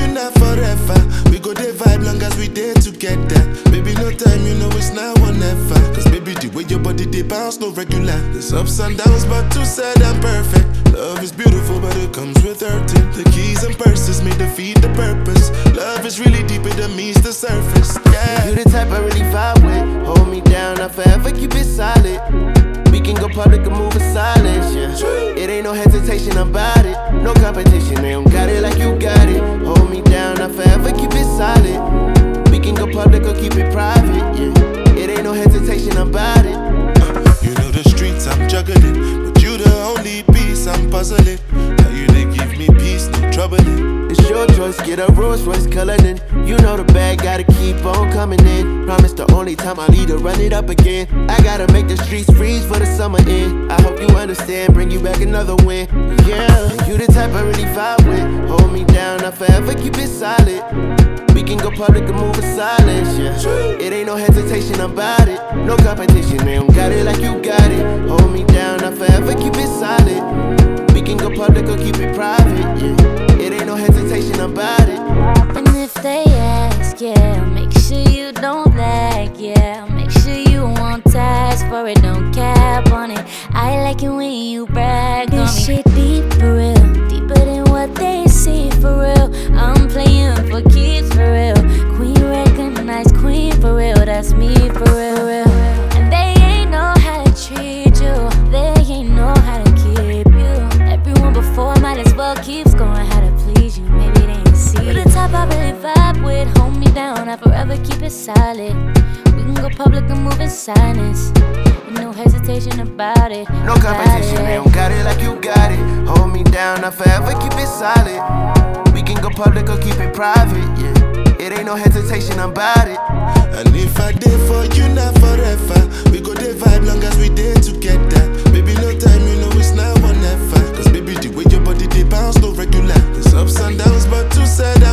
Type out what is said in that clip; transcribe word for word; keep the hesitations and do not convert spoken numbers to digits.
you not forever. We go dey vibe long as we dey together. Baby, no time, you know it's now or never. Cause baby, the way your body dey bounce, no regular. There's ups and downs, but too sad and perfect. Love is beautiful, but it comes with hurting. The keys and purses may defeat the purpose. Love is really deeper than meets the surface. Yeah, you the type I really vibe with. Hold me down, I forever keep it solid. We can go public and move in silence, yeah. It ain't no hesitation about it. No competition, they don't got it like you got it. Hold me down, I forever keep it solid. We can go public or keep it private, yeah. It ain't no hesitation about it. uh, You know the streets I'm juggling, but you the only piece I'm puzzling. Now you they give me peace, no troubling. It's your choice, get a Rolls Royce Cullinan. You know the bag, gotta keep on coming in. Promise the only time I leave to run it up again. I gotta make the streets freeze for the summer in. I hope you understand, bring you back another win. Yeah, you the type I really vibe with. Hold me down, I forever keep it solid. We can go public and move in silence, yeah. It ain't no hesitation about it. No competition, they don't got it like you got it. Hold me down, I forever keep it solid. We can go public or keep it private, yeah. It ain't no hesitation about it. And if they ask, yeah, make sure you don't lag, yeah. Make sure you won't task for it, don't cap on it. I like it when you brag on me. This shit deep for real, deeper than what they see for real. I'm playing for keeps for real. Queen recognized queen for real, that's me for real, real. And they ain't know how to treat you, they ain't know how to keep you. Everyone before might as well keeps going how to please you, maybe they ain't see you. The type I really vibe with, hold me down, I forever keep it solid. We can go public and move in silence. No hesitation about it. No competition, they don't got it like you got it. Hold me down, I forever keep it solid. We can go public or keep it private, yeah. It ain't no hesitation about it. And if I did for you, not forever. We go dey vibe long as we dey together. Baby, no time, you know it's now or never. Cause baby, the way your body dey bounce, no regular. There's ups and downs, but too sad